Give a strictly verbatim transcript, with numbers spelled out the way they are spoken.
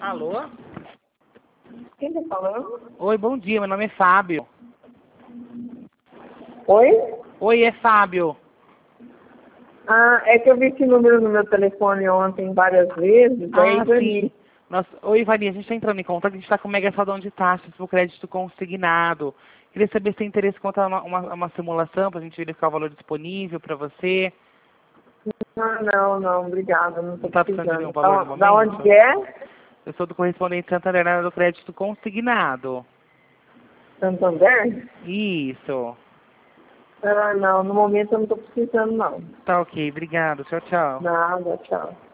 Alô? Quem tá falando? Oi, bom dia, meu nome é Fábio. Oi? Oi, é Fábio. Ah, é que eu vi esse número no meu telefone ontem várias vezes, daí Ah, eu sim. li. Nossa, oi, Varinha, a gente está entrando em contato, a gente está com o mega saldão de taxas para o crédito consignado. Queria saber se tem interesse em contar uma, uma, uma simulação para a gente verificar o valor disponível para você. Ah, não, não, obrigada, não Não tô está precisando de nenhum precisando. valor no Da, da onde momento? que é? Eu sou do correspondente Santander na área do crédito consignado. Santander? Isso. Ah, não, no momento eu não tô precisando, não. Tá ok, obrigado. Tchau, tchau. Nada, tchau.